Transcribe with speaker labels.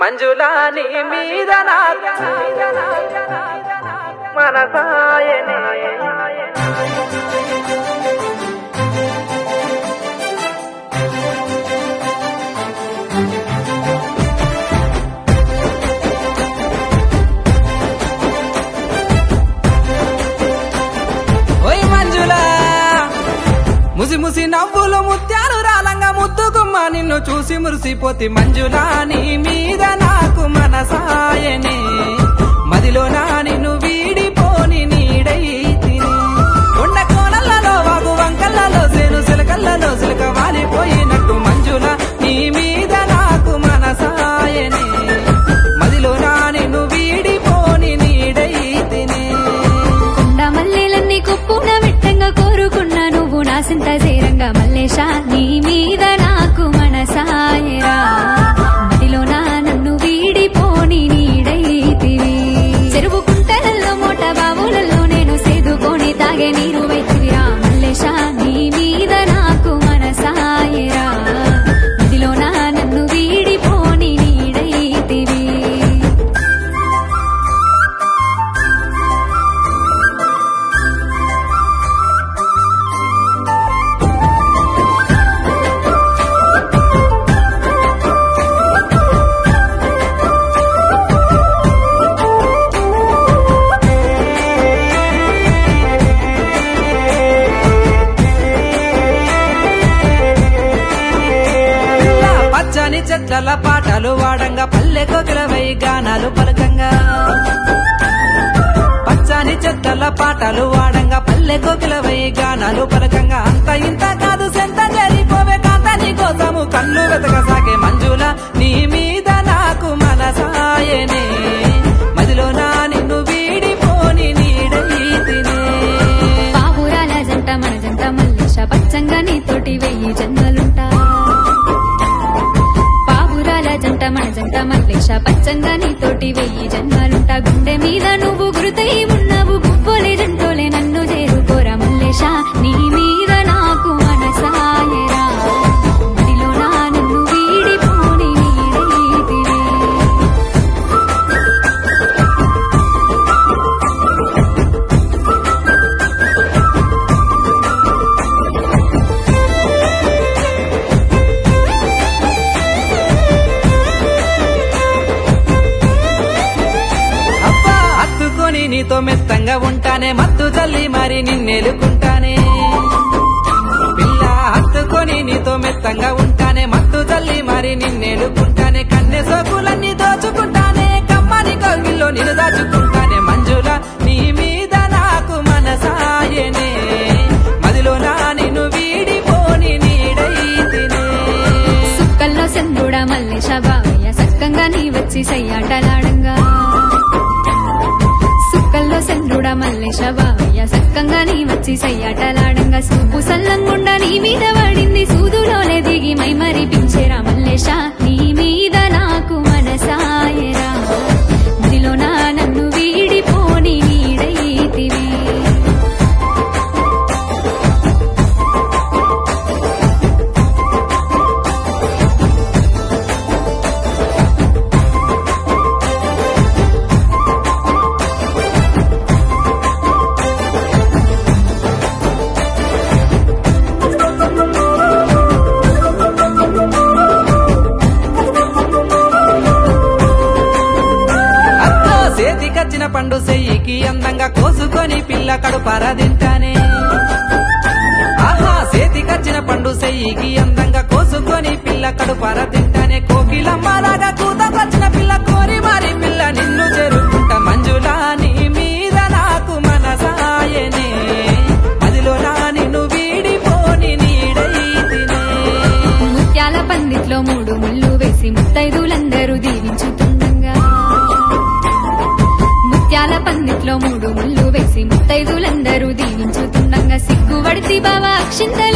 Speaker 1: మంజులా నీ మీద మనసాయనే ఓయ్ మంజులా ముసి ముసి నవ్వులు ముత్యాలు రాలంగా ముద్దుకుమ్మ నిన్ను చూసి మురిసిపోతి మంజులా నీ మీద నాకు మనసాయనే మదిలో నా నిన్ను వీడిపోని నీడై తిని కొండ కోనలలో వాగు వంకలలో సేను సిలకల్లలో సిలక వాలిపోయినట్టు మంజులా నీ మీద నాకు మనసాయనే మదిలో నా నిన్ను వీడిపోని నీడై తిని
Speaker 2: కొండ మల్లెలన్నీ కుప్పున విట్టంగా కోరుకున్నా నువ్వు నా సింత చేరంగా మల్లేశా నీ మీద నాకు మనసాయరా మదిలో నా నన్ను వీడిపోని నీడైతివి చెరువు కుంటలలో మోట బావులలో నేను సేదుకొని తాగే నీరు వైతివిరా మల్లేశా నీ మీద నాకు మనసాయరా మదిలో నా నన్ను వీడిపోని నీడైతివి
Speaker 1: పచ్చని చెట్ల పాటలు వాడంగా పల్లె కోకిలవై గానాలు పలకంగా పచ్చని చెట్ల పాటలు వాడంగా పల్లె కోకిలవై గానాలు పలకంగా అంత ఇంత కాదు సెంత జరిపోవే కాంత నీ కోసము కన్ను వెతకసాగే మంజుల నీ మీద నాకు మనసాయనే మదిలో నా నిన్ను వీడిపోని నీడైతినే
Speaker 2: పావురాల జంట మన జంట మల్లేశ పచ్చంగా నీతోటి 1000 జన్మలుంటా పావురాల జంట మన జంట మల్లేశ పచ్చంగా నీతోటి 1000 జన్మలుంటా గుండె మీద నువ్వు గురుతై ఉన్నావు గువ్వోలే జంటోలే నన్ను చేరుకోరా మల్లేశ నీ మీద నాకు మనసాయరా మదిలో నా నన్ను వీడిపోని నీడైతివి
Speaker 1: అబ్బా హత్తుకొని నీతో మెత్తంగా ఉంటానే మత్తు తల్లి మరి నిన్నెలుకుంటానే పిల్ల హత్తుకొని నీతో మెత్తంగా ఉంటానే మత్తు తల్లి మరి నిన్నెలుకుంటానే కన్నె సోకులన్నీ దోచుకుంటానే కమ్మని కౌగిల్లో నిన్ను దాచుకుంటానే మంజుల నీ మీద నాకు మనసాయనే మదిలో నా నిన్ను వీడిపోని నీడైతినే
Speaker 2: సుక్కల్లో చంద్రుడా మల్లేశ బావయ్య సక్కంగా నీ వచ్చి సయ్యాటలాడంగా సుక్కల్లో చంద్రుడా మల్లేశ బావయ్య సక్కంగా నీ వచ్చి సయ్యాటలాడంగా సూపు సల్లంగుండా నీ మీద పడింది సూదులోనే దిగి మై మరిపించేరా మల్లేశ నీ మీద నాకు మనసాయరా మదిలో నా నన్ను వీడిపోని నీడైతివి
Speaker 1: అత్తో చేతికచ్చిన పండు చెయ్యికి అందంగా కోసుకొని పిల్ల కడుపార తింటానే ఆహా చేతికచ్చిన పండు చెయ్యికి అందంగా కోసుకొని పిల్ల కడుపార తింటానే కోకిలమ్మలాగా కూతకొచ్చిన పిల్ల కోరి మారి పిల్ల నిన్ను చేరుకుంటా మంజులా నీ మీద నాకు మనసాయనే మదిలో నా నిన్ను వీడిపోని నీడైతినే
Speaker 2: ముత్యాల పందిట్లో 3 ముళ్ళు వేసి ముత్తైదులందరూ దీవించుతుండగా ముత్యాల పందిట్లో 3 ముళ్ళు వేసి ముత్తైదులందరూ దీవించుతుండగా సిగ్గువడితి బావ అక్షింత